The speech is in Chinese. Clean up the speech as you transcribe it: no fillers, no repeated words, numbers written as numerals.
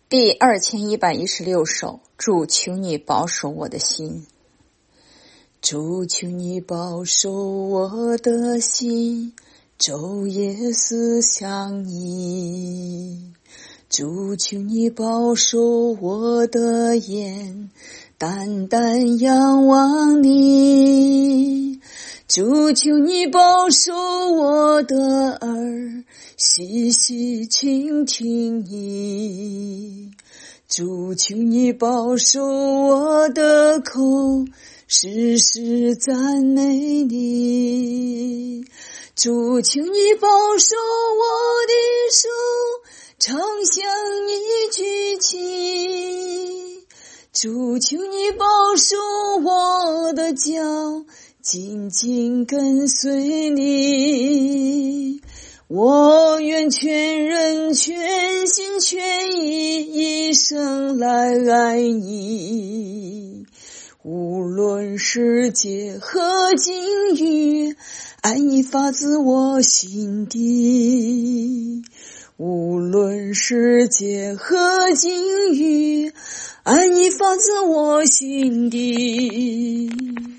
第2116首，主求你保守我的心。主求你保守我的心，昼夜思想你。主求你保守我的眼，单单仰望你。主求你保守我的耳，细细倾听你。主求你保守我的口，时时赞美你。主求你保守我的手，常向你举起。主求你保守我的脚，紧紧跟随你。我愿全人全心全意一生来爱你。无论世界和境遇，爱你发自我心底。无论世界和境遇，爱你发自我心底。